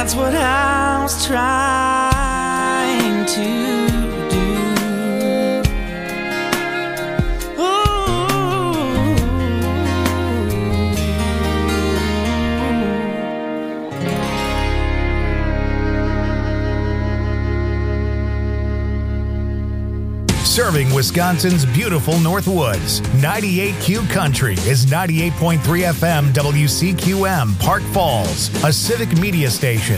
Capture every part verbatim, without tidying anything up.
That's what I was trying to do. Serving Wisconsin's beautiful North Woods, ninety-eight Q Country is ninety-eight point three F M W C Q M, Park Falls, a civic media station.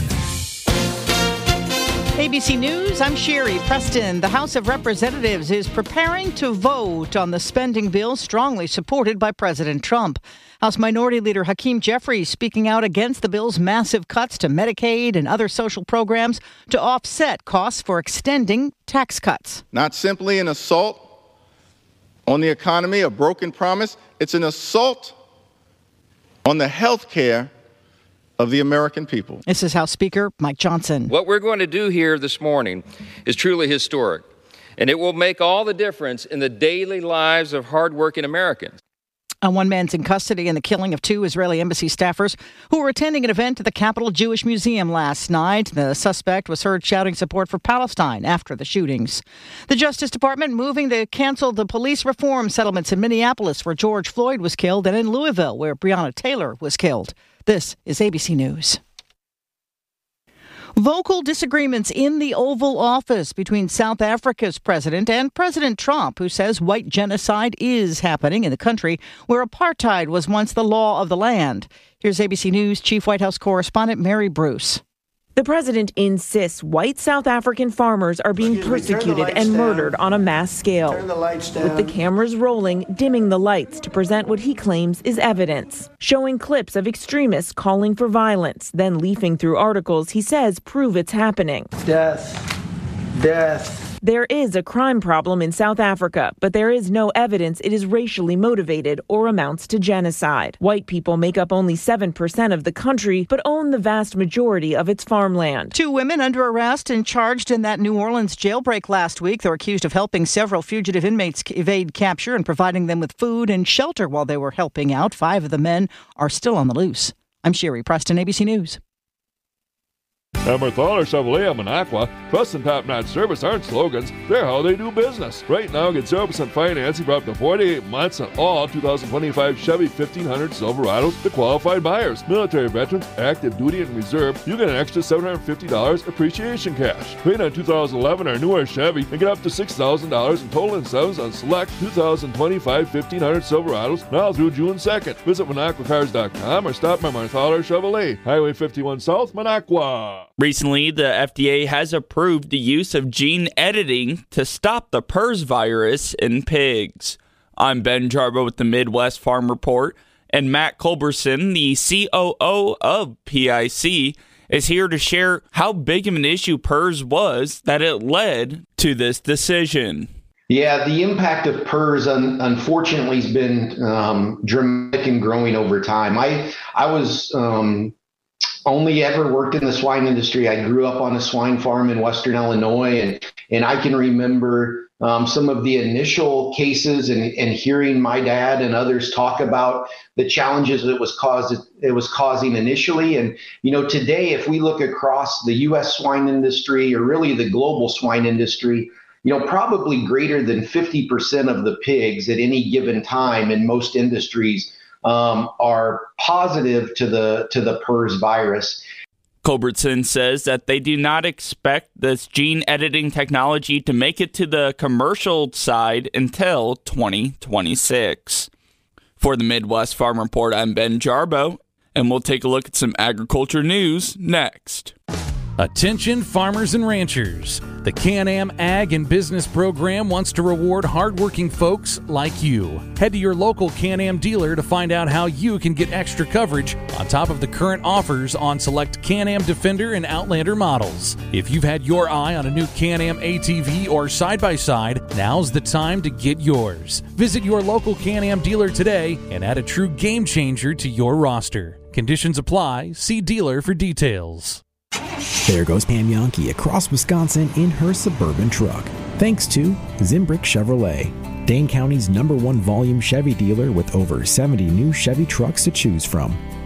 A B C News, I'm Sherry Preston. The House of Representatives is preparing to vote on the spending bill strongly supported by President Trump. House Minority Leader Hakeem Jeffries speaking out against the bill's massive cuts to Medicaid and other social programs to offset costs for extending tax cuts. Not simply an assault on the economy, a broken promise. It's an assault on the health care of the American people. This is House Speaker Mike Johnson. What we're going to do here this morning is truly historic, and it will make all the difference in the daily lives of hardworking Americans. Uh, one man's in custody in the killing of two Israeli embassy staffers who were attending an event at the Capitol Jewish Museum last night. The suspect was heard shouting support for Palestine after the shootings. The Justice Department moving to cancel the police reform settlements in Minneapolis, where George Floyd was killed, and in Louisville, where Breonna Taylor was killed. This is A B C News. Vocal disagreements in the Oval Office between South Africa's president and President Trump, who says white genocide is happening in the country where apartheid was once the law of the land. Here's A B C News Chief White House correspondent Mary Bruce. The president insists white South African farmers are being persecuted and murdered on a mass scale. With the cameras rolling, dimming the lights to present what he claims is evidence, showing clips of extremists calling for violence, then leafing through articles he says prove it's happening. Death. Death. There is a crime problem in South Africa, but there is no evidence it is racially motivated or amounts to genocide. White people make up only seven percent of the country, but own the vast majority of its farmland. Two women under arrest and charged in that New Orleans jailbreak last week. They're accused of helping several fugitive inmates evade capture and providing them with food and shelter while they were helping out. Five of the men are still on the loose. I'm Sherry Preston, A B C News. At Marthaler Chevrolet of Minocqua, trust and top-notch service aren't slogans, they're how they do business. Right now, get zero percent financing for up to forty-eight months on all two thousand twenty-five Chevy fifteen hundred Silverados to qualified buyers. Military veterans, active duty, and reserve, you get an extra seven hundred fifty dollars appreciation cash. Trade on two thousand eleven or newer Chevy and get up to six thousand dollars in total incentives on select two thousand twenty-five fifteen hundred Silverados now through June second. Visit Minocqua Cars dot com or stop by Marthaler Chevrolet, Highway fifty-one South, Minocqua. Recently, the F D A has approved the use of gene editing to stop the PRRS virus in pigs. I'm Ben Jarbo with the Midwest Farm Report, and Matt Culberson, the C O O of P I C, is here to share how big of an issue PRRS was that it led to this decision. Yeah, the impact of PRRS, un- unfortunately, has been um, dramatic and growing over time. I I was um, only ever worked in the swine industry. I grew up on a swine farm in Western Illinois, and and I can remember um, some of the initial cases and, and hearing my dad and others talk about the challenges that it was caused it was causing initially. And you know, today, if we look across the U S swine industry or really the global swine industry, you know, probably greater than fifty percent of the pigs at any given time in most industries Um, are positive to the to the PRRS virus. Culbertson says that they do not expect this gene editing technology to make it to the commercial side until twenty twenty-six. For the Midwest Farm Report, I'm Ben Jarbo, and we'll take a look at some agriculture news next. Attention farmers and ranchers. The Can-Am Ag and Business Program wants to reward hardworking folks like you. Head to your local Can-Am dealer to find out how you can get extra coverage on top of the current offers on select Can-Am Defender and Outlander models. If you've had your eye on a new Can-Am A T V or side-by-side, now's the time to get yours. Visit your local Can-Am dealer today and add a true game changer to your roster. Conditions apply. See dealer for details. There goes Pam Yankee across Wisconsin in her Suburban truck. Thanks to Zimbrick Chevrolet, Dane County's number one volume Chevy dealer with over seventy new Chevy trucks to choose from.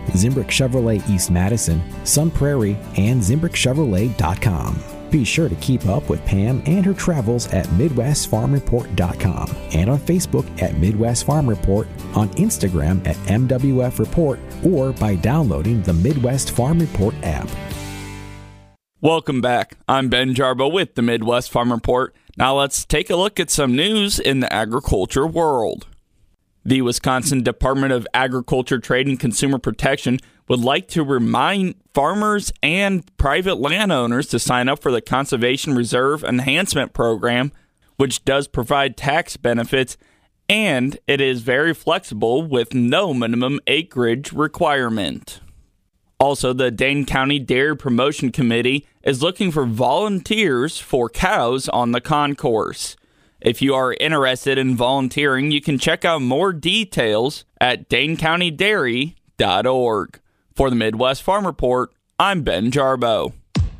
Zimbrick Chevrolet East Madison, Sun Prairie, and Zimbrick Chevrolet dot com. Be sure to keep up with Pam and her travels at Midwest Farm Report dot com and on Facebook at Midwest Farm Report, on Instagram at M W F Report, or by downloading the Midwest Farm Report app. Welcome back. I'm Ben Jarbo with the Midwest Farm Report. Now let's take a look at some news in the agriculture world. The Wisconsin Department of Agriculture, Trade, and Consumer Protection would like to remind farmers and private landowners to sign up for the Conservation Reserve Enhancement Program, which does provide tax benefits, and it is very flexible with no minimum acreage requirement. Also, the Dane County Dairy Promotion Committee is looking for volunteers for cows on the concourse. If you are interested in volunteering, you can check out more details at dane county dairy dot org. For the Midwest Farm Report, I'm Ben Jarbo.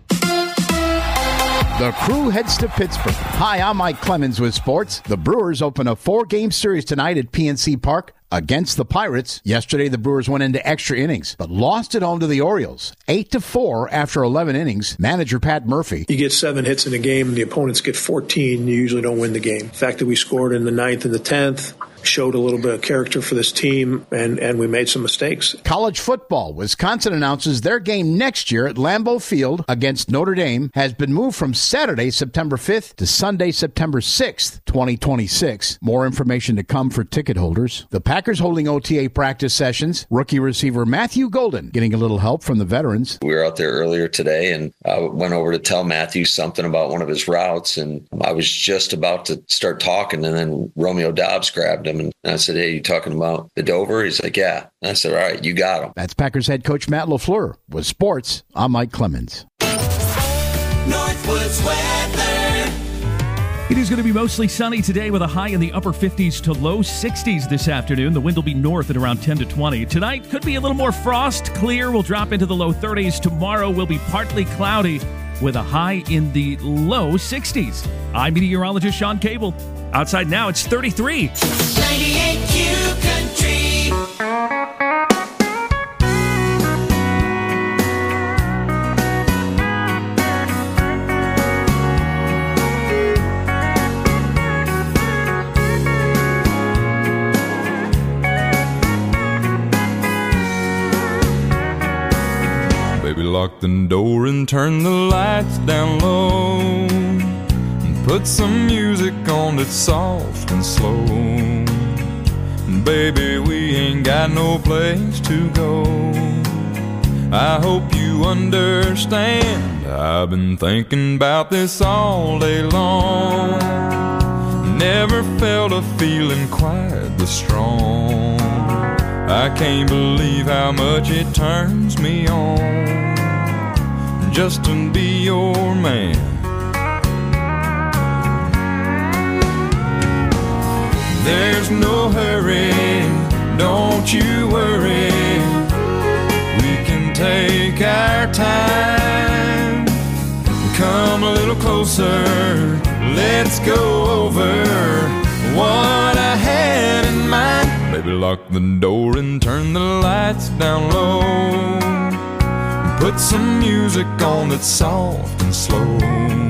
The crew heads to Pittsburgh. Hi, I'm Mike Clemens with sports. The Brewers open a four-game series tonight at P N C Park against the Pirates. Yesterday, the Brewers went into extra innings, but lost at home to the Orioles, eight to four after eleven innings. Manager Pat Murphy. You get seven hits in a game, and the opponents get fourteen. You usually don't win the game. The fact that we scored in the ninth and the tenth showed a little bit of character for this team, and, and we made some mistakes. College football. Wisconsin announces their game next year at Lambeau Field against Notre Dame has been moved from Saturday, September fifth to Sunday, September sixth, twenty twenty-six. More information to come for ticket holders. The Packers holding O T A practice sessions. Rookie receiver Matthew Golden getting a little help from the veterans. We were out there earlier today, and I went over to tell Matthew something about one of his routes, and I was just about to start talking, and then Romeo Dobbs grabbed him. And I said, hey, you talking about the Dover? He's like, yeah. And I said, all right, you got him. That's Packers head coach Matt LaFleur. With sports, I'm Mike Clemens. Northwoods weather. It is going to be mostly sunny today with a high in the upper fifties to low sixties this afternoon. The wind will be north at around ten to twenty. Tonight could be a little more frost. Clear will drop into the low thirties. Tomorrow will be partly cloudy with a high in the low sixties. I'm meteorologist Sean Cable. Outside now, it's thirty-three. ninety-eight Q Country. Baby, lock the door and turn the lights down low. Put some music on that's soft and slow. Baby, we ain't got no place to go. I hope you understand. I've been thinking about this all day long. Never felt a feeling quite this strong. I can't believe how much it turns me on just to be your man. There's no hurry, don't you worry. We can take our time. Come a little closer, let's go over what I had in mind. Baby, lock the door and turn the lights down low. Put some music on that's soft and slow.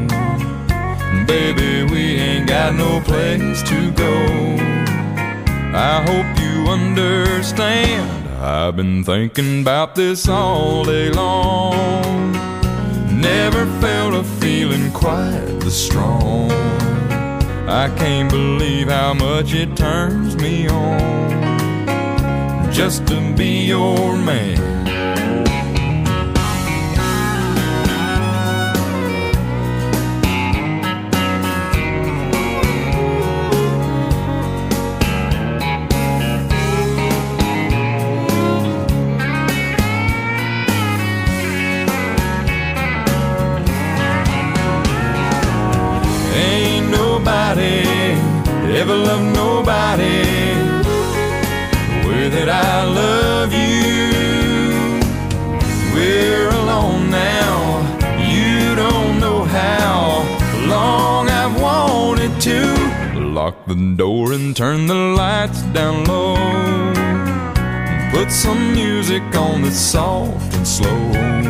Baby, we ain't got no place to go. I hope you understand. I've been thinking about this all day long. Never felt a feeling quite this strong. I can't believe how much it turns me on just to be your man. Ever love nobody the way that I love you. We're alone now. You don't know how long I've wanted to. Lock the door and turn the lights down low. Put put some music on that's soft and slow.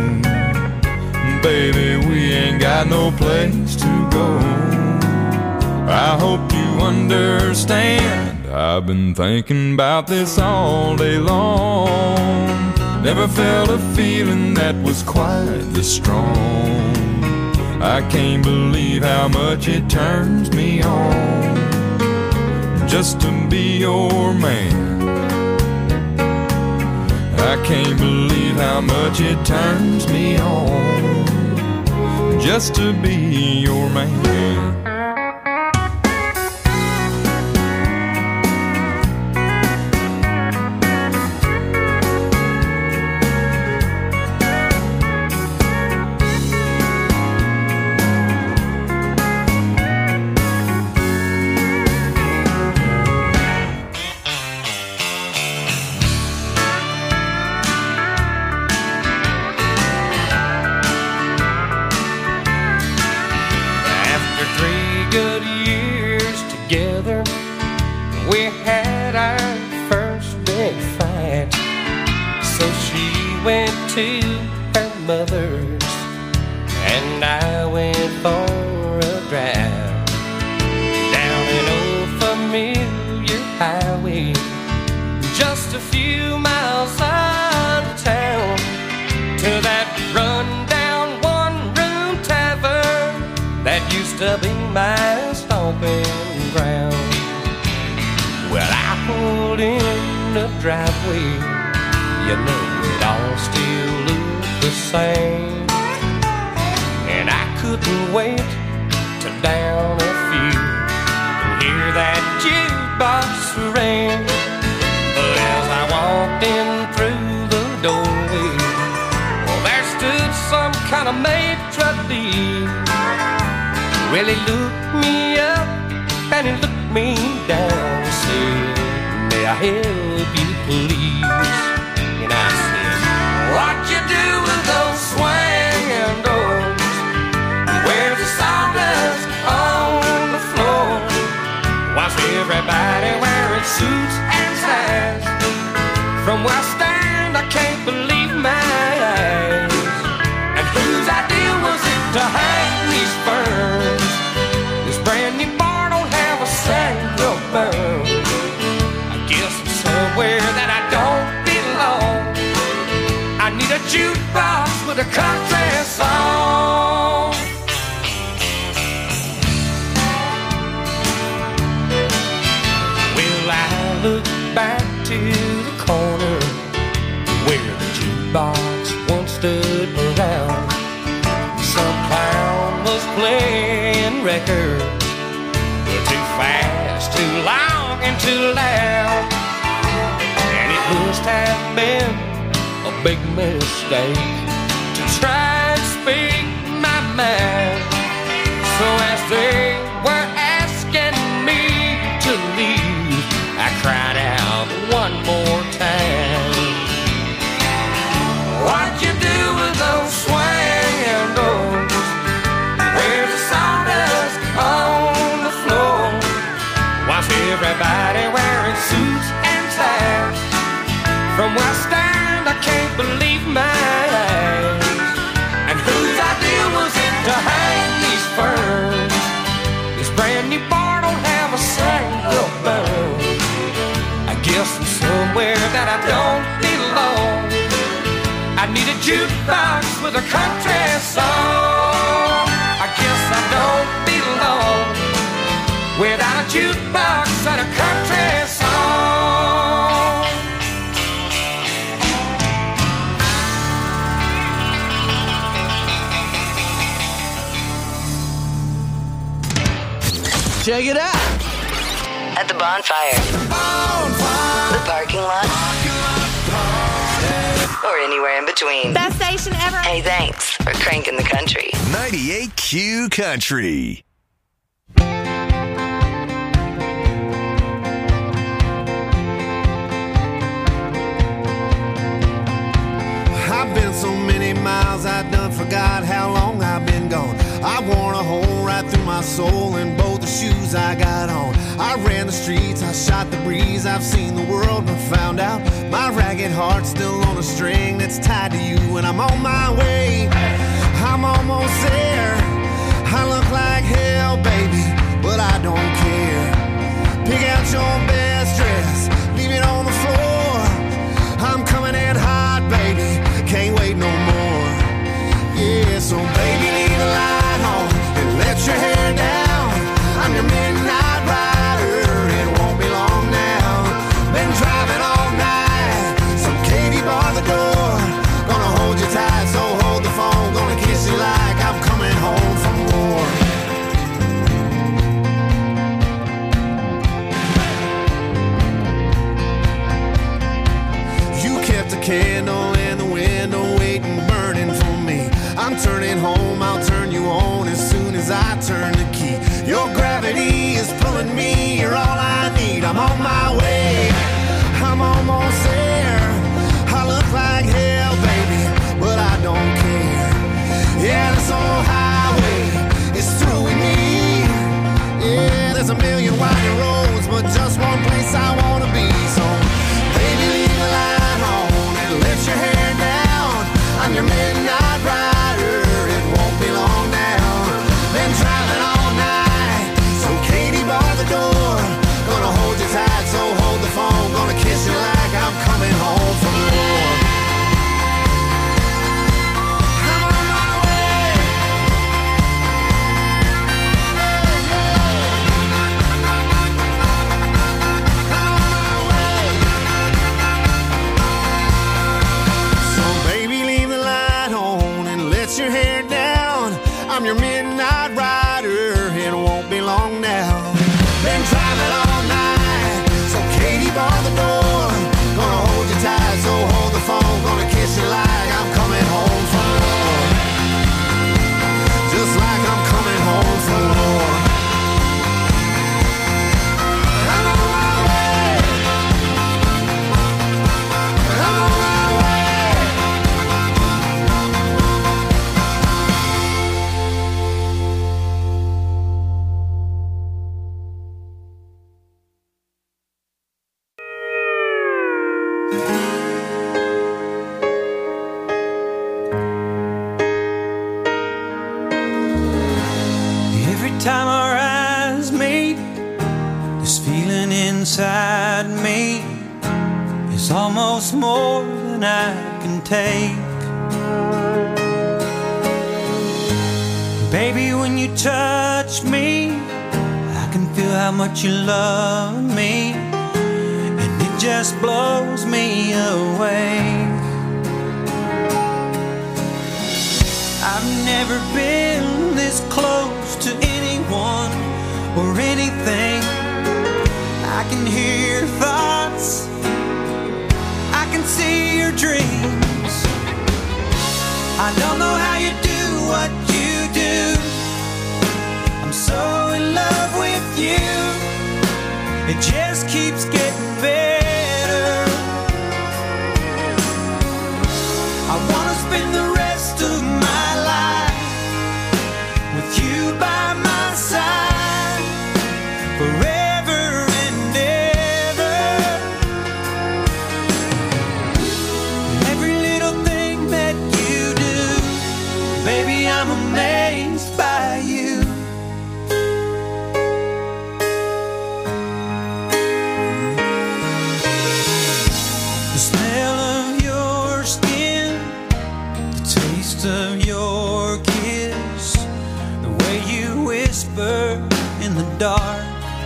Baby, we ain't got no place to go. I hope you understand. I've been thinking about this all day long. Never felt a feeling that was quite this strong. I can't believe how much it turns me on just to be your man. I can't believe how much it turns me on just to be your man. To her mother's, and I went for a drive down an old familiar highway, just a few miles out of town, to that run-down one-room tavern that used to be my stomping ground. Well, I pulled in the driveway, you know it all still looked the same, and I couldn't wait to down a few and hear that jukebox ring. But as I walked in through the doorway, well, there stood some kind of maitre d'. Well, he looked me up and he looked me down and said, "May I help you, please?" And I said, "What you do with those swinging doors? Where's the sawdust on the floor? Why's everybody wearing suits and ties? From where I stand, I can't believe my eyes. And whose idea was it to hang these ferns? This brand new bar don't have a single burn. I guess I'm somewhere that I don't belong. I need a jukebox with a country song." Well, I look back to the corner where the jukebox once stood around. Some clown was playing records, too fast, too long, and too loud. And it must have been a big mistake to try and speak my mind. So as they were asking me to leave, I cried out one more time, "What you do with those swinging doors? Where's the sawdust on the floor? Why's everybody wearing suits and ties? From where I stand, I can't believe my eyes. And whose idea was it to hang these ferns? This brand new bar don't have a single burn. I guess I'm somewhere that I don't belong. I need a jukebox with a country song. I guess I don't belong without a jukebox and a country song." Check it out. At the bonfire, bonfire. The parking lot, or anywhere in between. Best station ever. Hey, thanks for cranking the country. ninety-eight Q Country. I've been so many miles, I done forgot how long I've been gone. I worn a hole right through my soul in both the shoes I got on. I ran the streets, I shot the breeze, I've seen the world but found out my ragged heart's still on a string that's tied to you, and I'm on my way. I'm almost there. I look like hell, baby, but I don't care. Pick out your best dress, leave it on the floor. I'm coming in hot, baby, can't wait no more. Yeah, so baby, leave the light on and let your hair down. I'm your midnight rider, it won't be long now. Been driving all night, so Katie bar the door. Gonna hold you tight, so hold the phone. Gonna kiss you like I'm coming home from war. You kept a candle in the window, waiting, burning for me. I'm turning home, I'll turn you on as soon as I turn the key. Your gravity is pulling me, you're all I need. I'm on my way, I'm almost there. I look like hell, baby, but I don't care. Yeah, this old highway is through with me. Yeah, there's a million winding roads, but just one place I wanna be. So, baby, leave the light on and let your hair down. I'm your midnight rider, it won't be long now. Been driving all night, so Katie bar the door. Gonna hold you tight, so hold the phone. Gonna kiss you like I'm coming home from war. I'm on my way. I'm on my way. So baby, leave the light on and let your hair down. I'm your midnight rider, it won't be long now. Been driving all night, so Katie bar the door. Gonna hold you tight, so hold the phone. Gonna kiss you like I'm coming home from war. Just like I'm coming home from war. I'm on my way. I'm on my way. Every time our eyes meet, this feeling inside me is almost more than I can take. Baby, when you touch me, I can feel how much you love me, and it just blows me away. I've never been this close to anyone or anything. I can hear your thoughts, I can see your dreams. I don't know how you do what you do. I'm so in love with you. It just keeps getting better. I wanna spend the rest of my life with you by my side, forever and ever. Every little thing that you do, baby, I'm amazed by you. The smell of your skin, the taste of your kiss, the way you whisper in the dark,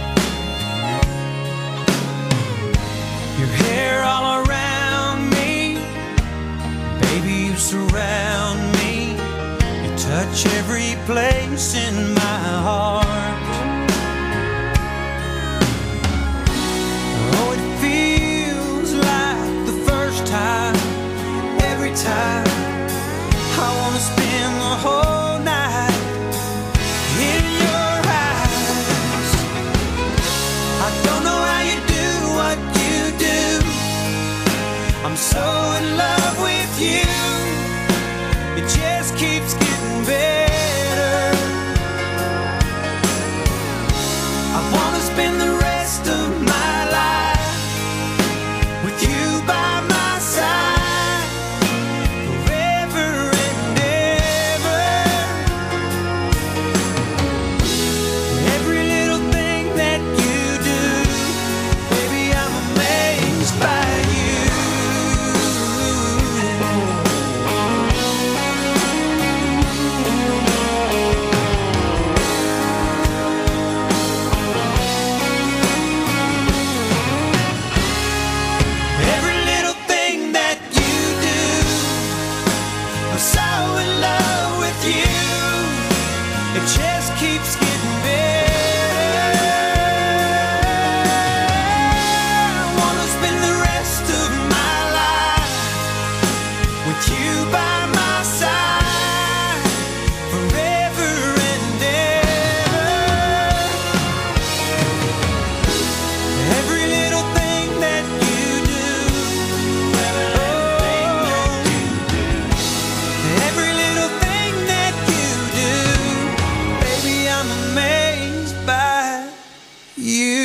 your hair all around me, baby, you surround me, you touch every place in my heart. Oh, it feels like the first time, every time. I wanna spend the whole night in your eyes. I don't know how you do what you do. I'm so in love with you. It just keeps getting better. I wanna spend the rest It just keeps getting better. I wanna spend the rest of my life with you by my side forever and ever. Every little thing that you do, oh, every little thing that you do, baby, I'm amazed by you.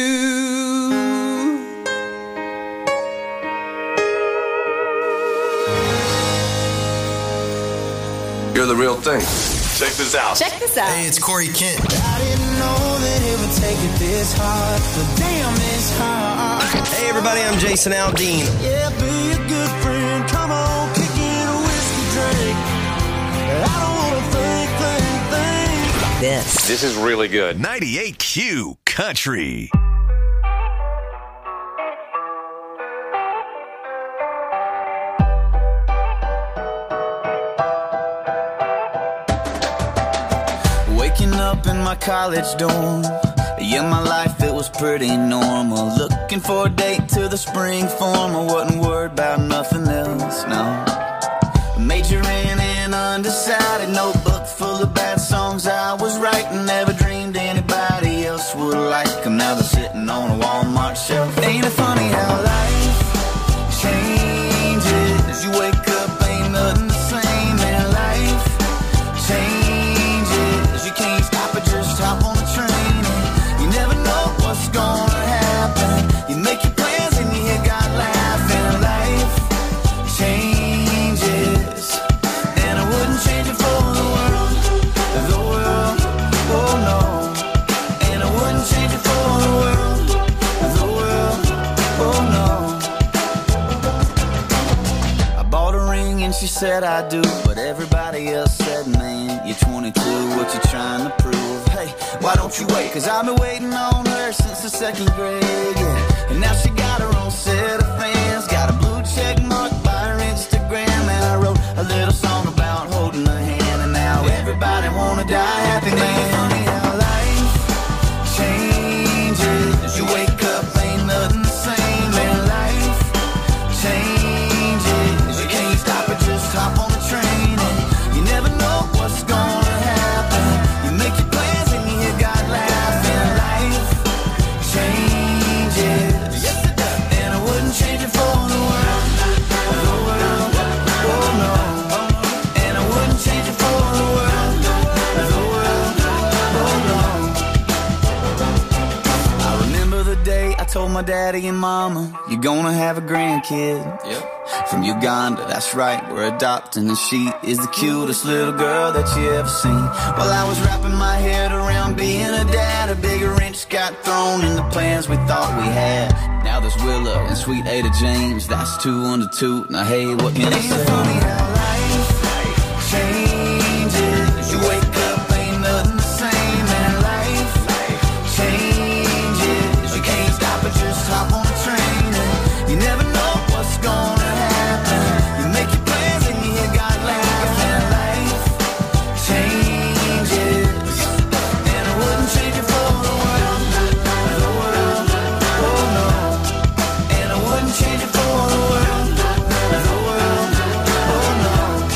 You're the real thing. Check this out. Check this out. Hey, it's Corey Kent. I didn't know that it would take it this hard, but damn, it's hard. Hey, everybody, I'm Jason Aldean. Yeah, be a good friend. Come on, kick in a whiskey drink. I don't want to think, think, think. This. This is really good. ninety-eight Q Country. Waking up in my college dorm. Yeah, my life, it was pretty normal. Looking for a date to the spring form. I wasn't worried about nothing else, no. Majoring in undecided, notebook full of bad songs I was writing. Never dreamed anybody else would like them. Now they're sitting on a Walmart shelf. Ain't it funny how life changes? You wake up, ain't nothing the same, and life changes. You can't stop it, just hop on the train. And you never know what's gonna happen. You make your plans and you hear God laughing. Life changes, and I wouldn't change it for the world, the world, oh no. And I wouldn't change it for the world, the world, oh no. I bought a ring and she said I do, but everybody else said, man, you're twenty-two, what you trying to prove? Hey, why don't you wait? Cause I've been waiting on her since the second grade, yeah. And now she got her own set of fans, got a blue check mark by her Instagram. And I wrote a little song about holding her hand, and now everybody wanna die happy, man. Funny how life changes. You wake up, ain't nothing the same, and life changes. You can't stop it, just hop on the train. And you never know what's gonna happen. You make your plans and you hear God laughing. Life changes, yes it does. And I wouldn't change it for the world, the world, oh no. And I wouldn't change it for the world, the world, oh no. I remember the day I told my daddy and mama, you're gonna have a grandkid. Yep. From Uganda, that's right, we're adopting, and she is the cutest little girl that you ever seen. While I was wrapping my head around being a dad, a big wrench got thrown in the plans we thought we had. Now there's Willa and sweet Ada James, that's two under two. Now hey, what can I say? Funny how life changes. You wake up, ain't nothing the same, and life changes. You can't stop it, just hop on the train. And you never know what's gonna happen. You make your plans and you hear God laughing. Life changes, and I wouldn't change it for the world, the world, oh no. And I wouldn't change it for the world, the world, oh no.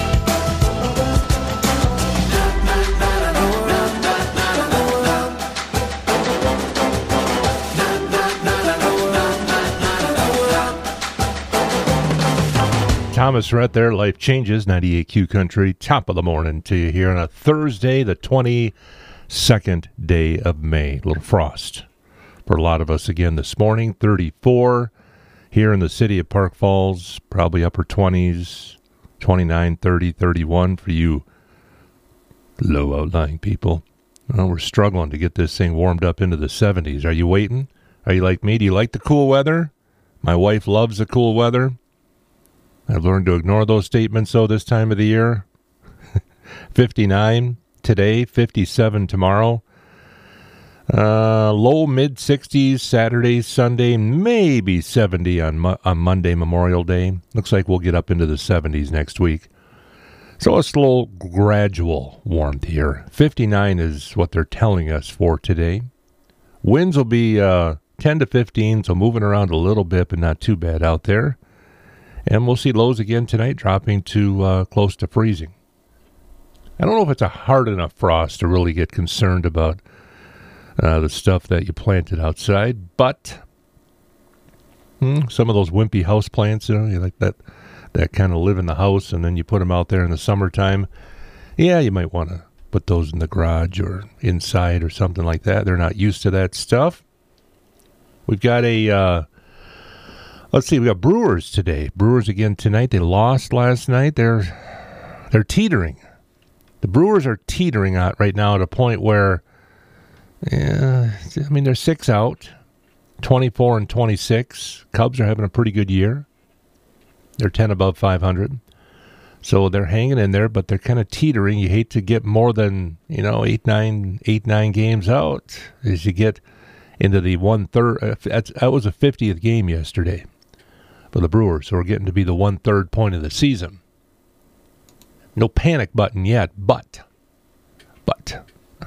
Thomas right there, Life Changes, ninety-eight Q Country, top of the morning to you here on a Thursday, the twenty-second day of May. A little frost for a lot of us again this morning, thirty-four here in the city of Park Falls, probably upper twenties, twenty-nine, thirty, thirty-one for you low outlying people. Well, we're struggling to get this thing warmed up into the seventies. Are you waiting? Are you like me? Do you like the cool weather? My wife loves the cool weather. I've learned to ignore those statements, though, this time of the year. fifty-nine today, fifty-seven tomorrow. Uh, low mid-sixties Saturday, Sunday, maybe seventy on, Mo- on Monday, Memorial Day. Looks like we'll get up into the seventies next week. So a slow, gradual warmth here. fifty-nine is what they're telling us for today. Winds will be uh, ten to fifteen, so moving around a little bit, but not too bad out there. And we'll see lows again tonight, dropping to uh, close to freezing. I don't know if it's a hard enough frost to really get concerned about uh, the stuff that you planted outside, but hmm, some of those wimpy house plants, you know, you like that, that kind of live in the house, and then you put them out there in the summertime. Yeah, you might want to put those in the garage or inside or something like that. They're not used to that stuff. We've got a, uh, let's see, we got Brewers today. Brewers again tonight. They lost last night. They're they're teetering. The Brewers are teetering out right now at a point where, yeah, I mean, they're six out, twenty-four and twenty-six. Cubs are having a pretty good year. They're ten above five hundred. So they're hanging in there, but they're kind of teetering. You hate to get more than, you know, eight, nine, eight, nine games out as you get into the one-third. Uh, that's, that was a fiftieth game yesterday for the Brewers, so we're getting to be the one-third point of the season. No panic button yet, but, but,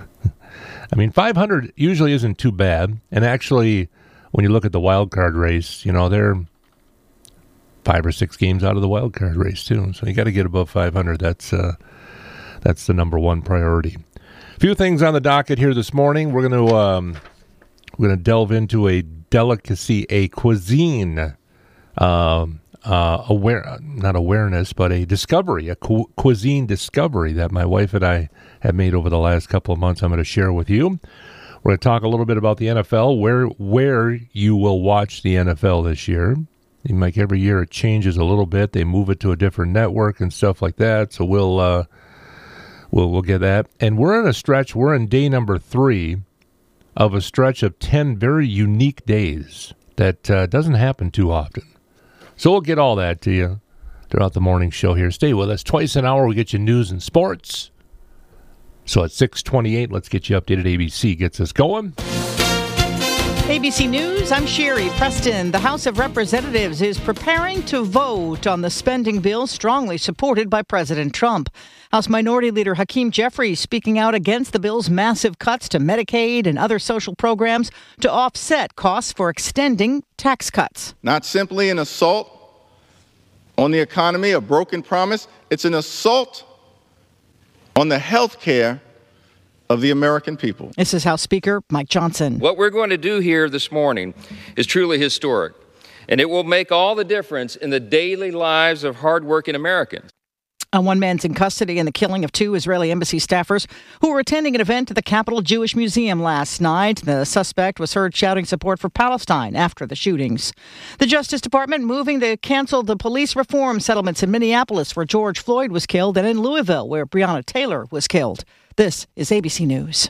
I mean, five hundred usually isn't too bad. And actually, when you look at the wild card race, you know, they're five or six games out of the wild card race, too. So you got to get above five hundred. That's, uh, that's the number one priority. A few things on the docket here this morning. We're going to, um, we're going to delve into a delicacy, a cuisine, um, Uh, aware, not awareness, but a discovery, a cu- cuisine discovery that my wife and I have made over the last couple of months. I'm going to share with you. We're going to talk a little bit about the N F L, where where you will watch the N F L this year. Like every year, it changes a little bit. They move it to a different network and stuff like that. So we'll uh, we'll we'll get that. And we're in a stretch. We're in day number three of a stretch of ten very unique days that uh, doesn't happen too often. So we'll get all that to you throughout the morning show here. Stay with us. Twice an hour, we get you news and sports. So at six twenty-eight, let's get you updated. A B C gets us going. A B C News, I'm Sherry Preston. The House of Representatives is preparing to vote on the spending bill strongly supported by President Trump. House Minority Leader Hakeem Jeffries speaking out against the bill's massive cuts to Medicaid and other social programs to offset costs for extending tax cuts. Not simply an assault on the economy, a broken promise. It's an assault on the health care of the American people. This is House Speaker Mike Johnson. What we're going to do here this morning is truly historic, and it will make all the difference in the daily lives of hardworking Americans. Uh, one man's in custody in the killing of two Israeli embassy staffers who were attending an event at the Capitol Jewish Museum last night. The suspect was heard shouting support for Palestine after the shootings. The Justice Department moving to cancel the police reform settlements in Minneapolis, where George Floyd was killed, and in Louisville, where Breonna Taylor was killed. This is A B C News.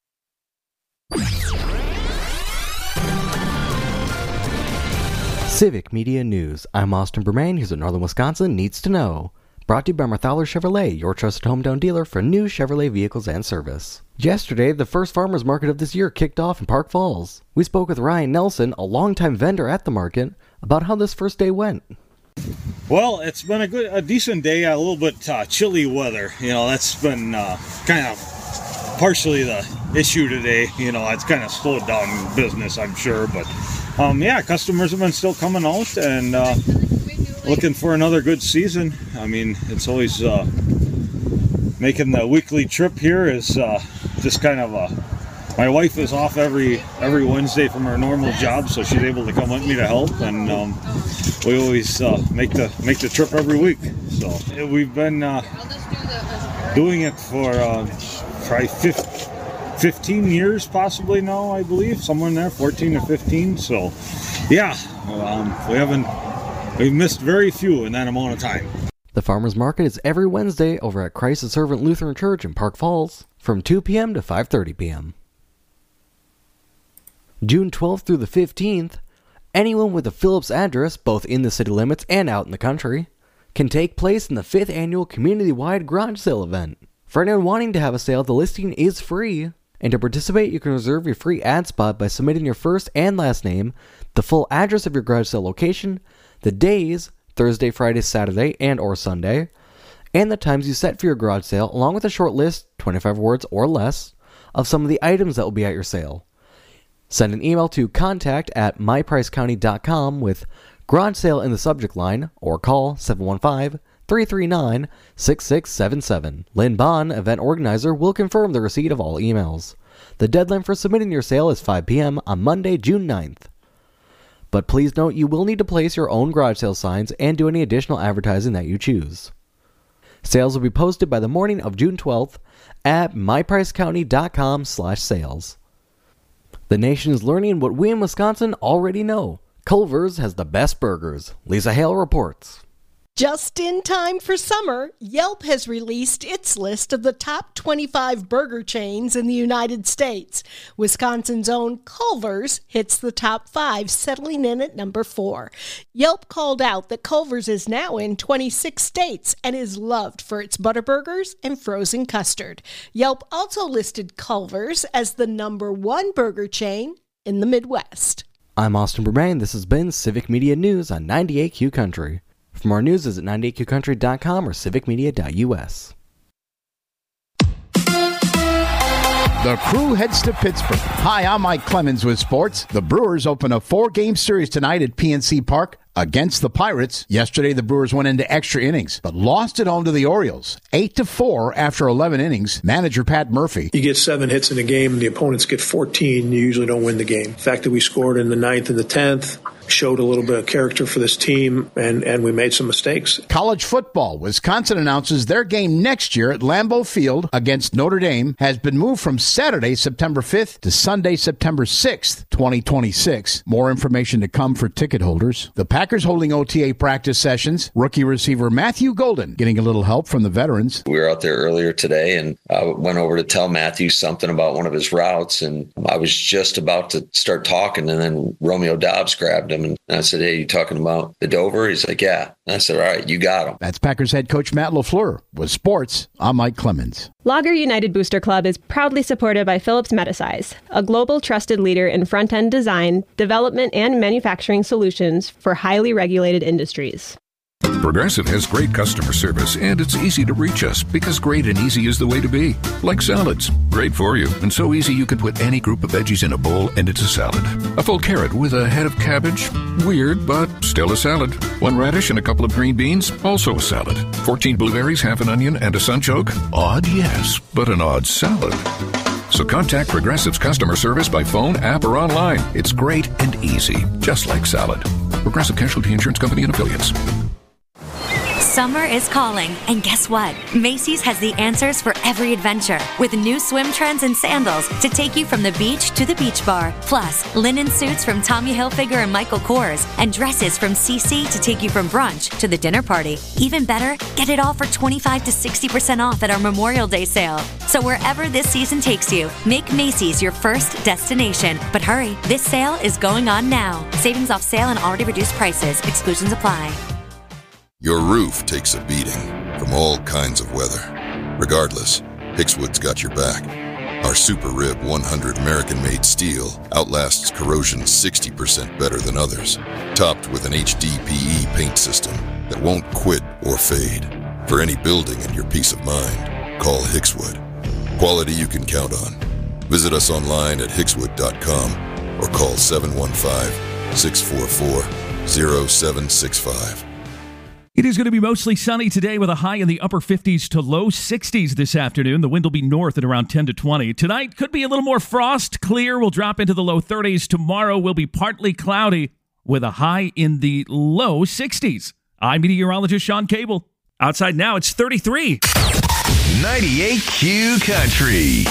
Civic Media News. I'm Austin Bermain. Here's what Northern Wisconsin needs to know. Brought to you by Marthaler Chevrolet, your trusted hometown dealer for new Chevrolet vehicles and service. Yesterday, the first farmers market of this year kicked off in Park Falls. We spoke with Ryan Nelson, a longtime vendor at the market, about how this first day went. Well, it's been a good, a decent day. A little bit uh, chilly weather. You know, that's been uh, kind of partially the issue today. You know, it's kind of slowed down business, I'm sure. But um, yeah, customers have been still coming out and uh, looking for another good season. I mean, it's always uh, making the weekly trip here is uh, just kind of a. My wife is off every every Wednesday from her normal job, so she's able to come with me to help, and um, we always uh, make the make the trip every week. So we've been uh, doing it for uh, probably fifteen years, possibly now, I believe, somewhere in there, fourteen to fifteen. So, yeah, um, we haven't we've missed very few in that amount of time. The farmers market is every Wednesday over at Christ the Servant Lutheran Church in Park Falls from two p.m. to five thirty p.m. June twelfth through the fifteenth, anyone with a Phillips address, both in the city limits and out in the country, can take place in the fifth annual community-wide garage sale event. For anyone wanting to have a sale, the listing is free, and to participate, you can reserve your free ad spot by submitting your first and last name, the full address of your garage sale location, the days, Thursday, Friday, Saturday, and or Sunday, and the times you set for your garage sale, along with a short list, twenty-five words or less, of some of the items that will be at your sale. Send an email to contact at my price county dot com with garage sale in the subject line, or call seven one five, three three nine, six six seven seven. Lynn Bond, event organizer, will confirm the receipt of all emails. The deadline for submitting your sale is five p.m. on Monday, June ninth. But please note you will need to place your own garage sale signs and do any additional advertising that you choose. Sales will be posted by the morning of June twelfth at my price county dot com slash sales. The nation is learning what we in Wisconsin already know. Culver's has the best burgers. Lisa Hale reports. Just in time for summer, Yelp has released its list of the top twenty-five burger chains in the United States. Wisconsin's own Culver's hits the top five, settling in at number four. Yelp called out that Culver's is now in twenty-six states and is loved for its butter burgers and frozen custard. Yelp also listed Culver's as the number one burger chain in the Midwest. I'm Austin Bermain. This has been Civic Media News on ninety-eight Q Country. For more news, visit ninety-eight q country dot com or civic media dot u s. The crew heads to Pittsburgh. Hi, I'm Mike Clemens with sports. The Brewers open a four-game series tonight at P N C Park against the Pirates. Yesterday, the Brewers went into extra innings, but lost at home to the Orioles, eight to four after eleven innings. Manager Pat Murphy. You get seven hits in a game, the opponents get fourteen, you usually don't win the game. The fact that we scored in the ninth and the tenth showed a little bit of character for this team, and, and we made some mistakes. College football. Wisconsin announces their game next year at Lambeau Field against Notre Dame has been moved from Saturday, September fifth to Sunday, September sixth, twenty twenty-six. More information to come for ticket holders. The Packers holding O T A practice sessions. Rookie receiver Matthew Golden getting a little help from the veterans. We were out there earlier today, and I went over to tell Matthew something about one of his routes, and I was just about to start talking, and then Romeo Dobbs grabbed him. And I said, hey, you talking about the Dover? He's like, yeah. And I said, all right, you got him. That's Packers head coach Matt LaFleur. With sports, I'm Mike Clemens. Lager United Booster Club is proudly supported by Phillips Medisize, a global trusted leader in front-end design, development, and manufacturing solutions for highly regulated industries. Progressive has great customer service, and it's easy to reach us because great and easy is the way to be. Like salads, great for you, and so easy you can put any group of veggies in a bowl and it's a salad. A full carrot with a head of cabbage, weird, but still a salad. One radish and a couple of green beans, also a salad. Fourteen blueberries, half an onion, and a sunchoke. Odd, yes, but an odd salad. So contact Progressive's customer service by phone, app, or online. It's great and easy, just like salad. Progressive Casualty Insurance Company and Affiliates. Summer is calling, and guess what? Macy's has the answers for every adventure, with new swim trends and sandals to take you from the beach to the beach bar. Plus, linen suits from Tommy Hilfiger and Michael Kors, and dresses from C C to take you from brunch to the dinner party. Even better, get it all for twenty-five to sixty percent off at our Memorial Day sale. So wherever this season takes you, make Macy's your first destination. But hurry, this sale is going on now. Savings off sale and already reduced prices. Exclusions apply. Your roof takes a beating from all kinds of weather. Regardless, Hickswood's got your back. Our Super Rib one hundred American-made steel outlasts corrosion sixty percent better than others, topped with an H D P E paint system that won't quit or fade. For any building and your peace of mind, call Hickswood. Quality you can count on. Visit us online at hickswood dot com or call seven one five, six four four, zero seven six five. It is going to be mostly sunny today with a high in the upper fifties to low sixties this afternoon. The wind will be north at around ten to twenty. Tonight could be a little more frost. Clear will drop into the low thirties. Tomorrow will be partly cloudy with a high in the low sixties. I'm meteorologist Sean Cable. Outside now, it's thirty-three. ninety-eight Q Country.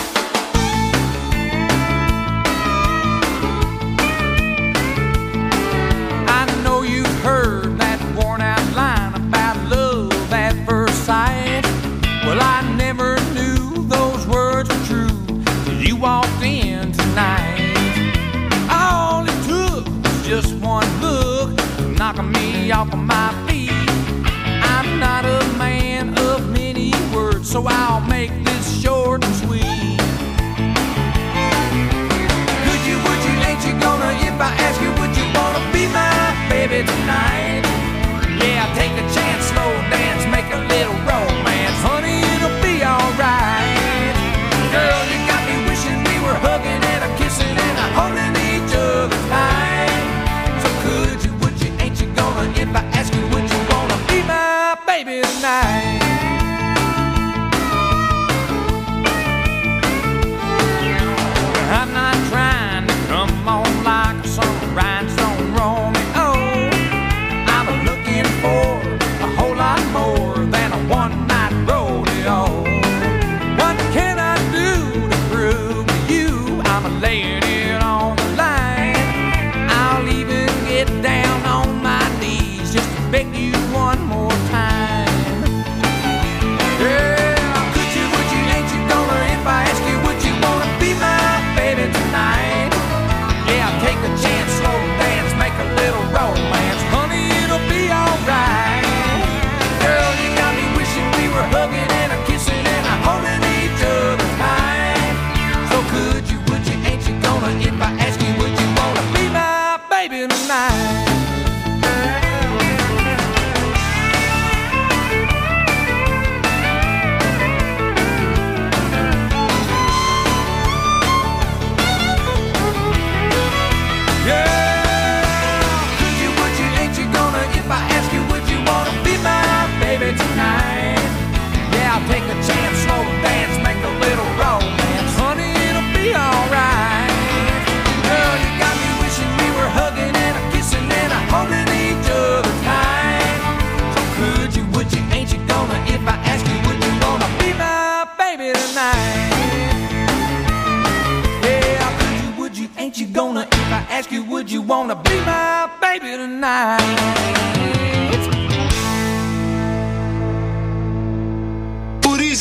I know you've heard that worn out line about love at first sight. Well, I never knew those words were true till you walked in tonight. All it took was just one look, knocking me off of my feet. I'm not a man of many words, so I'll make this short and sweet. Could you, would you, ain't you gonna, if I ask you, would you wanna be my baby tonight? Yeah, take a chance, slow dance, make a little romance.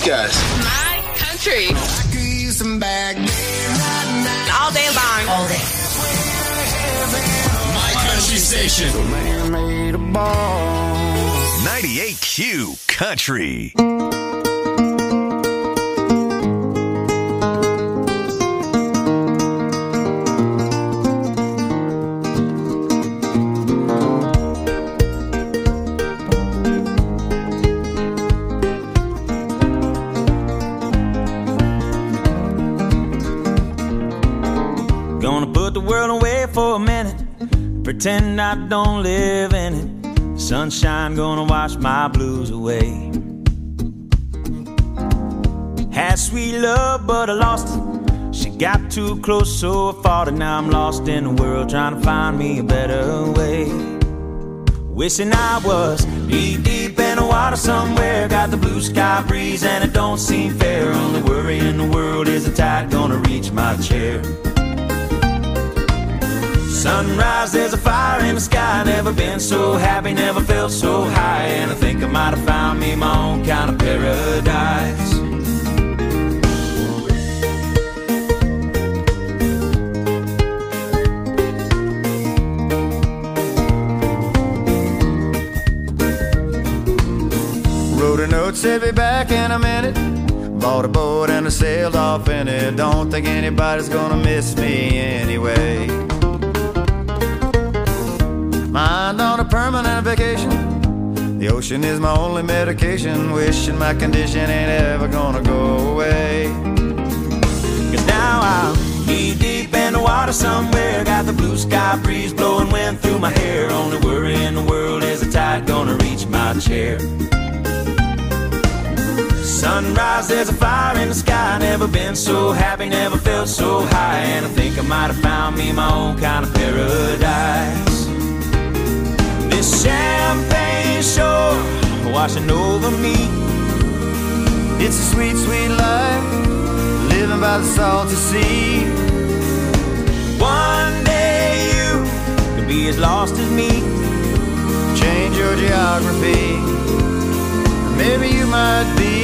guys. My country. All day long. All day. My country station. ninety-eight Q Country. For a minute, pretend I don't live in it. Sunshine gonna wash my blues away. Had sweet love, but I lost it. She got too close, so I fought it. Now I'm lost in the world, trying to find me a better way. Wishing I was knee deep in the water somewhere. Got the blue sky breeze, and it don't seem fair. Only worry in the world is the tide gonna reach my chair. Sunrise, there's a fire in the sky. Never been so happy, never felt so high. And I think I might have found me my own kind of paradise. Wrote a note, said be back in a minute. Bought a boat and I sailed off in it. Don't think anybody's gonna miss me anyway. Mind on a permanent vacation. The ocean is my only medication. Wishing my condition ain't ever gonna go away. Cause now I'm knee deep in the water somewhere. Got the blue sky breeze blowing wind through my hair. Only worry in the world is the tide gonna reach my chair. Sunrise, there's a fire in the sky. Never been so happy, never felt so high. And I think I might have found me my own kind of paradise. This champagne shore washing over me. It's a sweet, sweet life, living by the salty sea. One day you could be as lost as me. Change your geography, maybe you might be.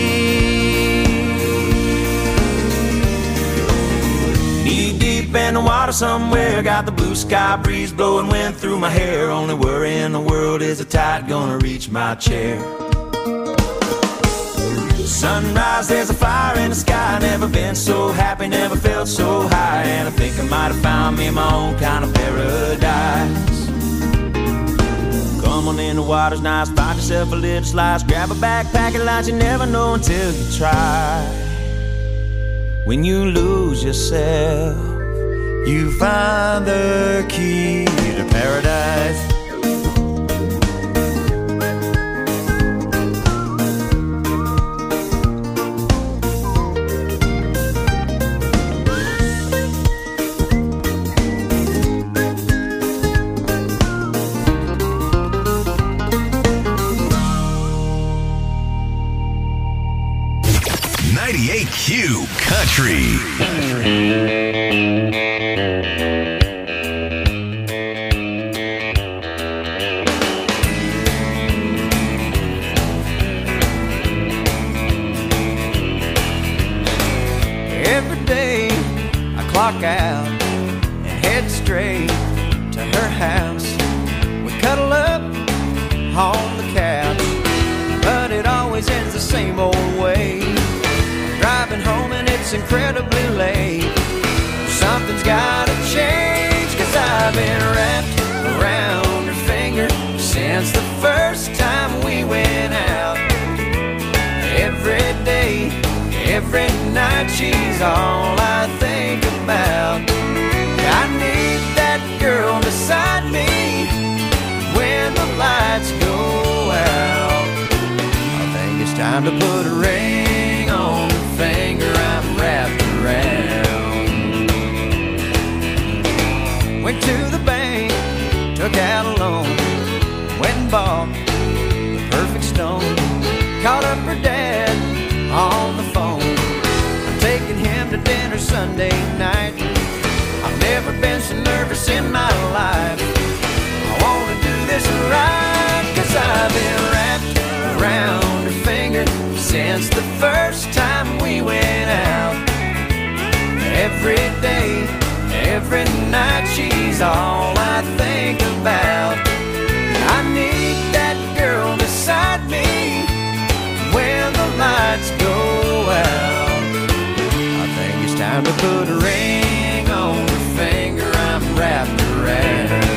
Knee deep in the water somewhere. Got the blue sky breeze blowing wind through my hair. Only worry in the world is the tide gonna reach my chair. Sunrise, there's a fire in the sky. Never been so happy, never felt so high. And I think I might have found me my own kind of paradise. Come on in, the water's nice. Find yourself a little slice. Grab a backpack and lunch. You never know until you try. When you lose yourself, you find the key to paradise. ninety-eight Q Country. Every day I clock out and head straight to her house. We cuddle up on the couch, but it always ends the same old way. Driving home and it's incredibly late. Something's gotta change, cause I've been wrapped around her finger since the first time we went out. Every day, every night, she's all I think about. I need that girl beside me when the lights go out. I think it's time to put a ring on the finger I'm wrapped around. Went to the bank, took out a loan, went and bought the perfect stone. Called up her dad on the phone. I'm taking him to dinner Sunday night. I've never been so nervous in my life. I wanna do this right, cause I've been wrapped around her finger since the first time Every day, every night, she's all I think about. I need that girl beside me when the lights go out. I think it's time to put a ring on the finger I'm wrapped around.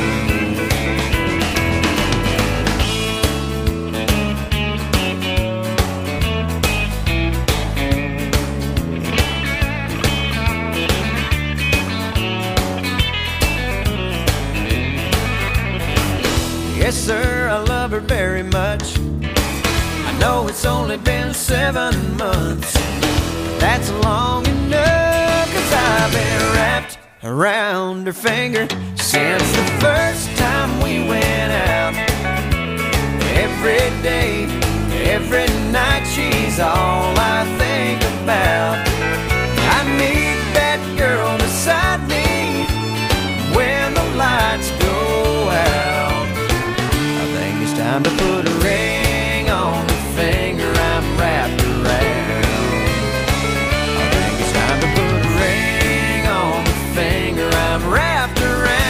Yes, sir, I love her very much. I know it's only been seven months. That's long enough, 'cause I've been wrapped around her finger since the first time we went out. Every day, every night, she's all I think about. I need that girl beside me when the lights go out. Time to put a ring on the finger I'm wrapped around. I think it's time to put a ring on the finger I'm wrapped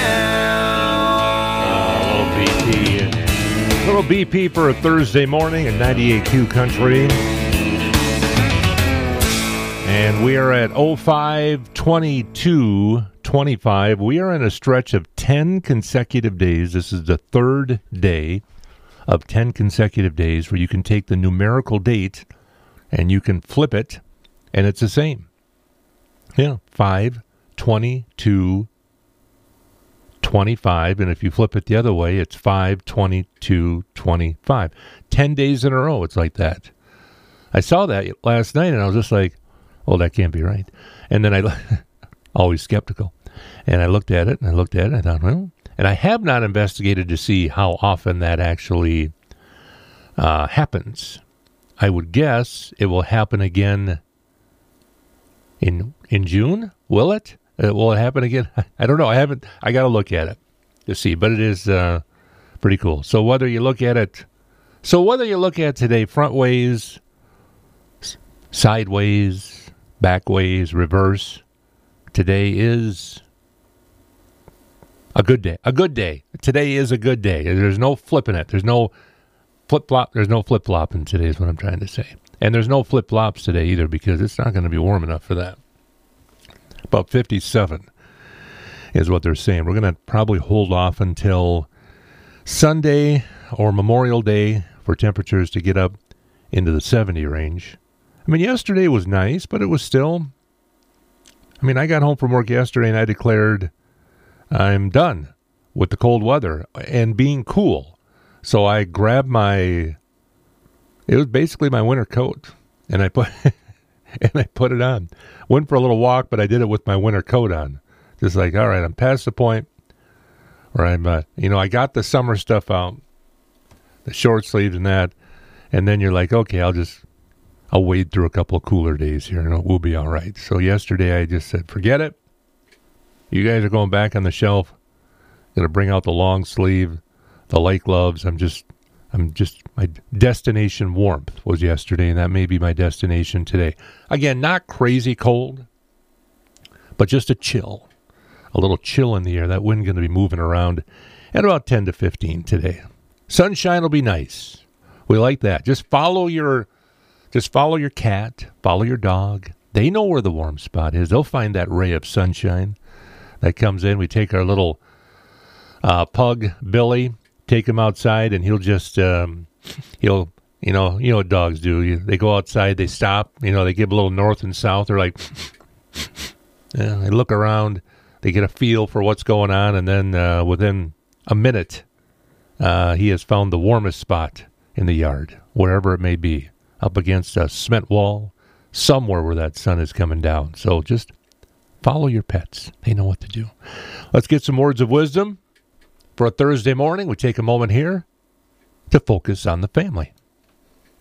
around. A little B P. A little B P for a Thursday morning in ninety-eight Q Country. And we are at oh five twenty-two twenty-five. We are in a stretch of ten consecutive days. This is the third day of ten consecutive days where you can take the numerical date and you can flip it, and it's the same. Yeah, five, twenty-two, twenty-five, and if you flip it the other way, it's five, twenty-two, twenty-five. Ten days in a row, it's like that. I saw that last night, and I was just like, well, that can't be right. And then I, always skeptical, and I looked at it, and I looked at it, and I thought, well, and I have not investigated to see how often that actually uh, happens. I would guess it will happen again in in June. Will it? Uh, will it happen again? I don't know. I haven't. I got to look at it to see. But it is uh, pretty cool. So whether you look at it, so whether you look at today front ways, sideways, back ways, reverse, today is a good day. A good day. Today is a good day. There's no flipping it. There's no flip-flop. There's no flip-flopping today is what I'm trying to say. And there's no flip-flops today either because it's not going to be warm enough for that. About fifty-seven is what they're saying. We're going to probably hold off until Sunday or Memorial Day for temperatures to get up into the seventy range. I mean, yesterday was nice, but it was still... I mean, I got home from work yesterday and I declared I'm done with the cold weather and being cool. So I grabbed my, it was basically my winter coat, and I put and I put it on. Went for a little walk, but I did it with my winter coat on. Just like, all right, I'm past the point where I'm, uh, you know, I got the summer stuff out, the short sleeves and that, and then you're like, okay, I'll just, I'll wade through a couple of cooler days here, and we'll be all right. So yesterday I just said, forget it. You guys are going back on the shelf. Going to bring out the long sleeve, the light gloves. I'm just, I'm just, my destination warmth was yesterday, and that may be my destination today. Again, not crazy cold, but just a chill, a little chill in the air. That wind going to be moving around at about ten to fifteen today. Sunshine will be nice. We like that. Just follow your, just follow your cat, follow your dog. They know where the warm spot is. They'll find that ray of sunshine that comes in. We take our little uh, pug, Billy, take him outside, and he'll just, um, he'll, you know, you know what dogs do. You, they go outside, they stop, you know, they give a little north and south. They're like, yeah, they look around, they get a feel for what's going on, and then uh, within a minute, uh, he has found the warmest spot in the yard, wherever it may be, up against a cement wall, somewhere where that sun is coming down. So just follow your pets. They know what to do. Let's get some words of wisdom for a Thursday morning. We take a moment here to focus on the family.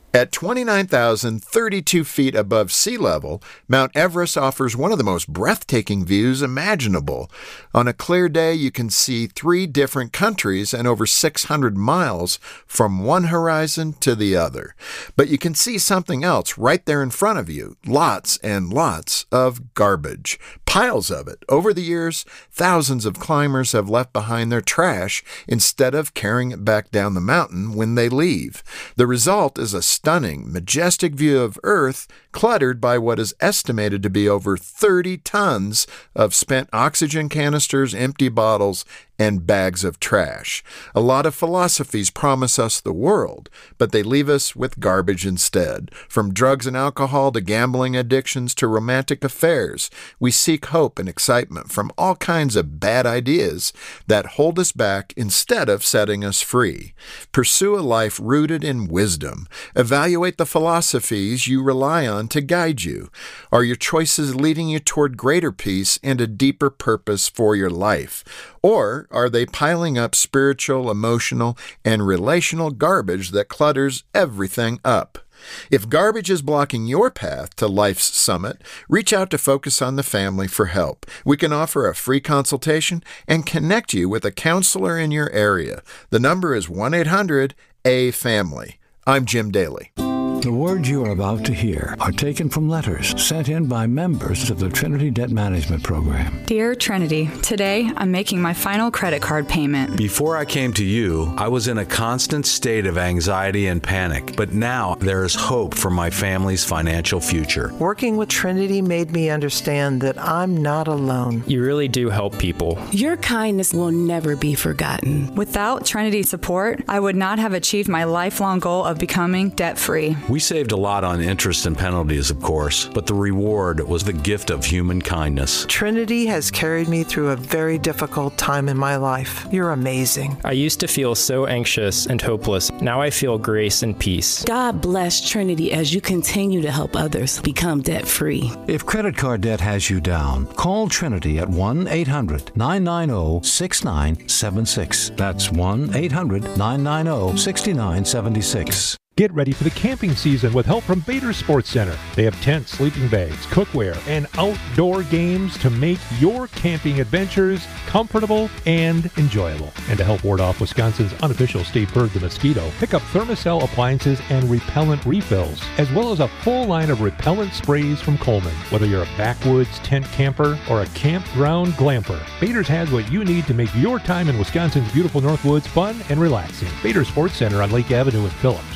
At twenty-nine thousand thirty-two feet above sea level, Mount Everest offers one of the most breathtaking views imaginable. On a clear day, you can see three different countries and over six hundred miles from one horizon to the other. But you can see something else right there in front of you, lots and lots of garbage, piles of it. Over the years, thousands of climbers have left behind their trash instead of carrying it back down the mountain when they leave. The result is a stunning, majestic view of Earth cluttered by what is estimated to be over thirty tons of spent oxygen canisters, empty bottles, and bags of trash. A lot of philosophies promise us the world, but they leave us with garbage instead. From drugs and alcohol to gambling addictions to romantic affairs, we seek hope and excitement from all kinds of bad ideas that hold us back instead of setting us free. Pursue a life rooted in wisdom. Evaluate the philosophies you rely on to guide you. Are your choices leading you toward greater peace and a deeper purpose for your life? Or are they piling up spiritual, emotional, and relational garbage that clutters everything up? If garbage is blocking your path to life's summit, reach out to Focus on the Family for help. We can offer a free consultation and connect you with a counselor in your area. The number is one eight hundred A family. I'm Jim Daly. The words you are about to hear are taken from letters sent in by members of the Trinity Debt Management Program. Dear Trinity, today I'm making my final credit card payment. Before I came to you, I was in a constant state of anxiety and panic, but now there is hope for my family's financial future. Working with Trinity made me understand that I'm not alone. You really do help people. Your kindness will never be forgotten. Without Trinity's support, I would not have achieved my lifelong goal of becoming debt-free. We saved a lot on interest and penalties, of course, but the reward was the gift of human kindness. Trinity has carried me through a very difficult time in my life. You're amazing. I used to feel so anxious and hopeless. Now I feel grace and peace. God bless Trinity as you continue to help others become debt-free. If credit card debt has you down, call Trinity at one eight hundred nine nine zero six nine seven six. That's one eight hundred nine nine zero six nine seven six. Get ready for the camping season with help from Bader Sports Center. They have tents, sleeping bags, cookware, and outdoor games to make your camping adventures comfortable and enjoyable. And to help ward off Wisconsin's unofficial state bird, the mosquito, pick up Thermacell appliances and repellent refills, as well as a full line of repellent sprays from Coleman. Whether you're a backwoods tent camper or a campground glamper, Bader's has what you need to make your time in Wisconsin's beautiful Northwoods fun and relaxing. Bader Sports Center on Lake Avenue in Phillips.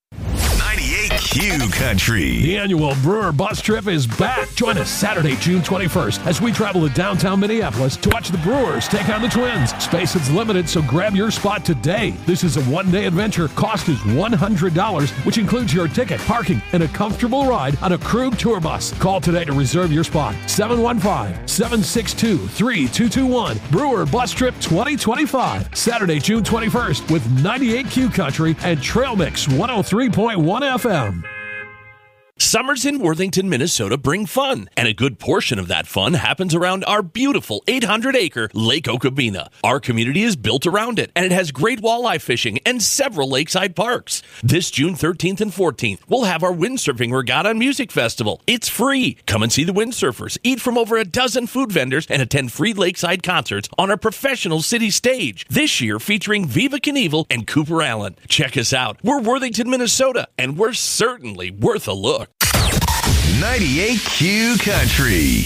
Q Country. The annual Brewer Bus Trip is back. Join us Saturday, June twenty-first, as we travel to downtown Minneapolis to watch the Brewers take on the Twins. Space is limited, so grab your spot today. This is a one-day adventure. Cost is one hundred dollars, which includes your ticket, parking, and a comfortable ride on a Krug tour bus. Call today to reserve your spot. seven one five, seven six two, three two two one. Brewer Bus Trip twenty twenty-five. Saturday, June twenty-first, with ninety-eight Q Country and Trail Mix one oh three point one F M. Summers in Worthington, Minnesota bring fun, and a good portion of that fun happens around our beautiful eight hundred acre Lake Okabena. Our community is built around it, and it has great walleye fishing and several lakeside parks. This June thirteenth and fourteenth, we'll have our Windsurfing Regatta and Music Festival. It's free. Come and see the windsurfers, eat from over a dozen food vendors, and attend free lakeside concerts on our professional city stage. This year featuring Viva Knievel and Cooper Allen. Check us out. We're Worthington, Minnesota, and we're certainly worth a look. ninety-eight Q Country.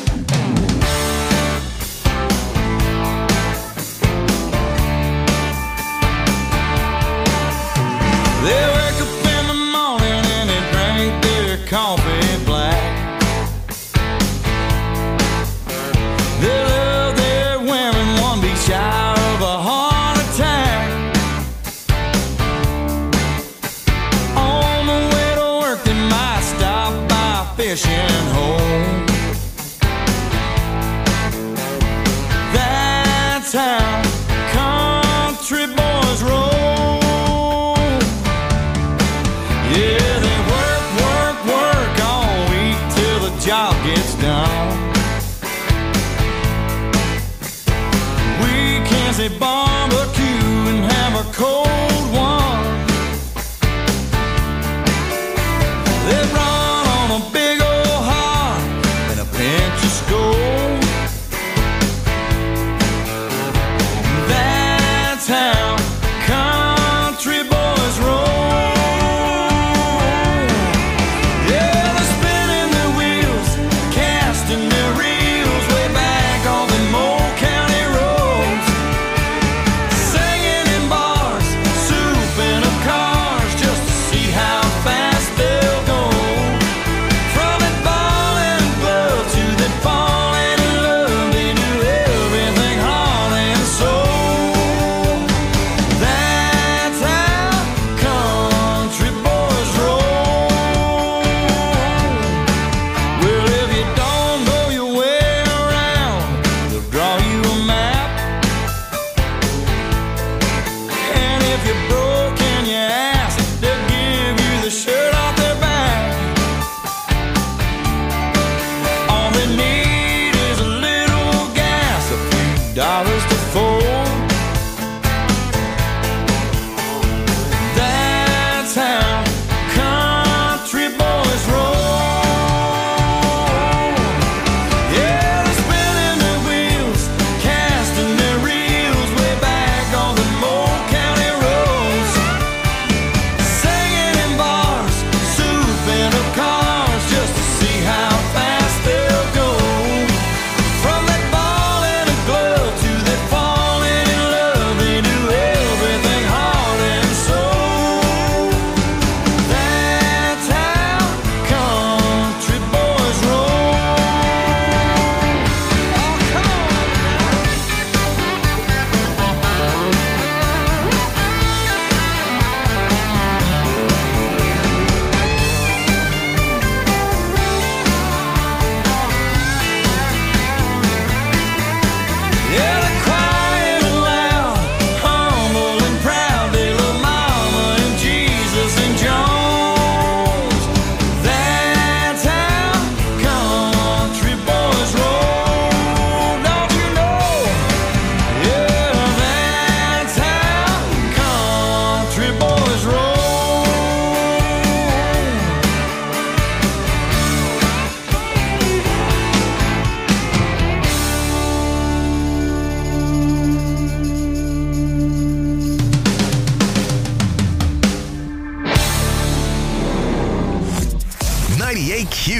They wake up in the morning and they drink their coffee black. They love their women, one be shy of a heart attack. On the way to work they might stop by fishing home. That's how country boys roll. Yeah, they work, work, work all week till the job gets done. Weekends they barbecue and have a cold one.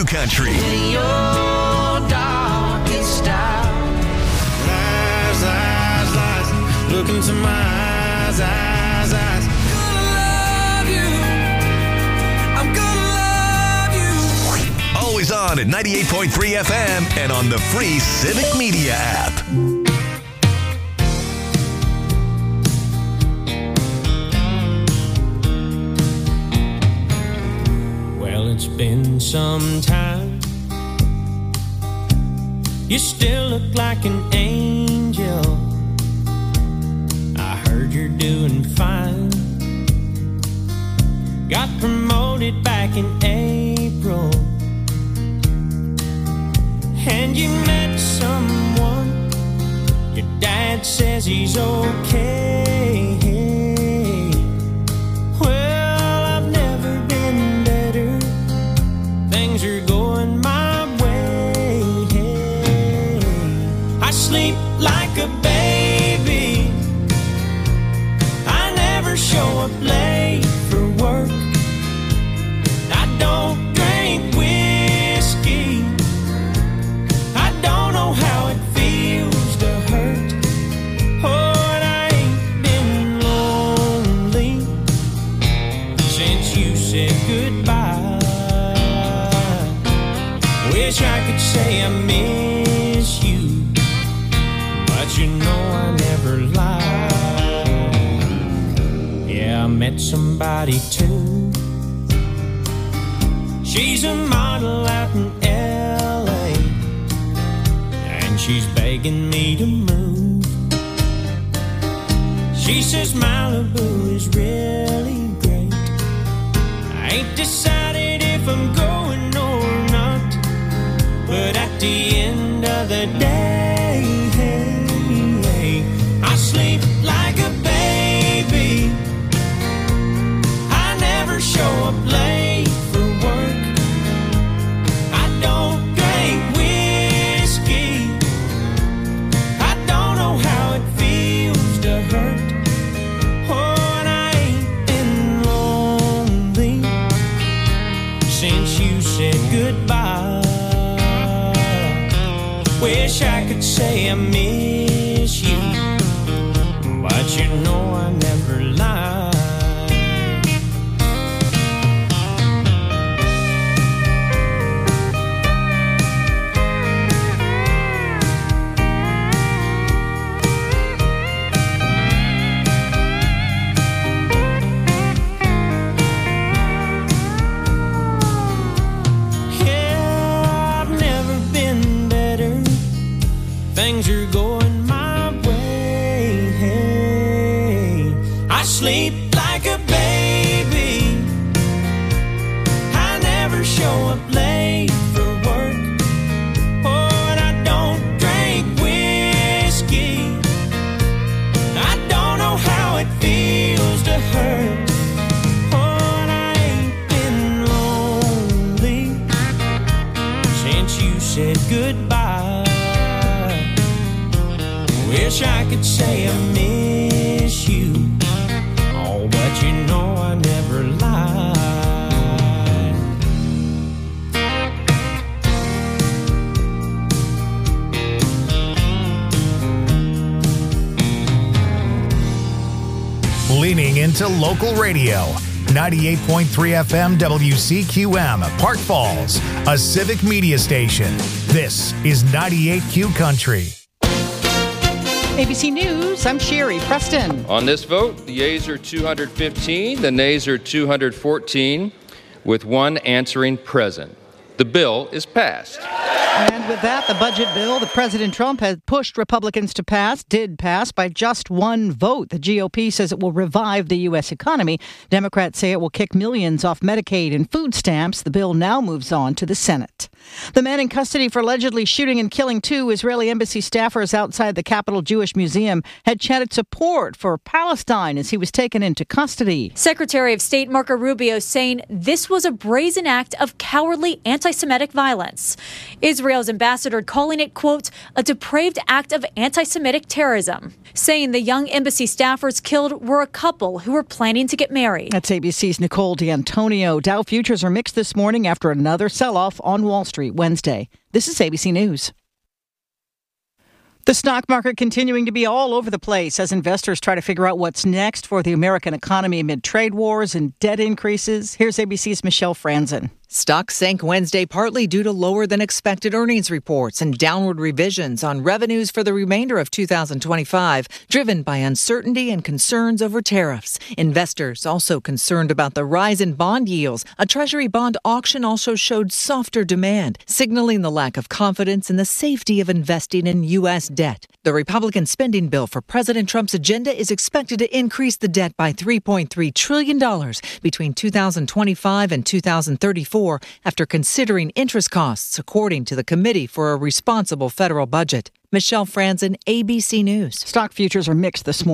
Country. In your darkest hour. Lies, lies, lies. Look into my eyes, eyes, eyes. Gonna love you. I'm gonna love you. Always on at ninety-eight point three F M and on the free Civic Media app. Well, it's been some time. You still look like an angel. I heard you're doing fine. Got promoted back in April. And you met someone. Your dad says he's okay. Well, I've never been better. Things are going my way. I sleep like a baby. I never show up late for work. I don't drink whiskey. I don't know how it feels to hurt. Oh, and I ain't been lonely since you said goodbye. Wish I could say I miss you, but you know I never lie. Yeah, I met somebody too. She's a model out in L A, and she's begging me to move. She says Malibu is really great. I ain't decided if I'm going or not, but at the end of the day, I sleep like a baby. I never show up late for work. I don't drink whiskey. I don't know how it feels to hurt. Oh, and I ain't been lonely since you said goodbye. Wish I could say I miss you, but you know I never lie. Yeah, I've never been better. Things are going my way. I sleep like a baby. I never show up late for work. Oh, and I don't drink whiskey. I don't know how it feels to hurt. Oh, and I ain't been lonely since you said goodbye. Wish I could say I miss you, oh, but you know I never lie. Leaning into local radio. ninety-eight point three F M W C Q M, Park Falls, a civic media station. This is ninety-eight Q Country. A B C News, I'm Sherry Preston. On this vote, the yeas are two hundred fifteen, the nays are two hundred fourteen, with one answering present. The bill is passed. And with that, the budget bill that President Trump had pushed Republicans to pass did pass by just one vote. The G O P says it will revive the U S economy. Democrats say it will kick millions off Medicaid and food stamps. The bill now moves on to the Senate. The man in custody for allegedly shooting and killing two Israeli embassy staffers outside the Capital Jewish Museum had chanted support for Palestine as he was taken into custody. Secretary of State Marco Rubio saying this was a brazen act of cowardly anti anti-Semitic violence. Israel's ambassador calling it, quote, a depraved act of anti-Semitic terrorism, saying the young embassy staffers killed were a couple who were planning to get married. That's A B C's Nicole D'Antonio. Dow futures are mixed this morning after another sell-off on Wall Street Wednesday. This is A B C News. The stock market continuing to be all over the place as investors try to figure out what's next for the American economy amid trade wars and debt increases. Here's A B C's Michelle Franzen. Stocks sank Wednesday partly due to lower than expected earnings reports and downward revisions on revenues for the remainder of two thousand twenty-five, driven by uncertainty and concerns over tariffs. Investors also concerned about the rise in bond yields. A Treasury bond auction also showed softer demand, signaling the lack of confidence in the safety of investing in U S debt. The Republican spending bill for President Trump's agenda is expected to increase the debt by three point three trillion dollars between two thousand twenty-five and two thousand thirty-four after considering interest costs, according to the Committee for a Responsible Federal Budget. Michelle Franzen, A B C News. Stock futures are mixed this morning.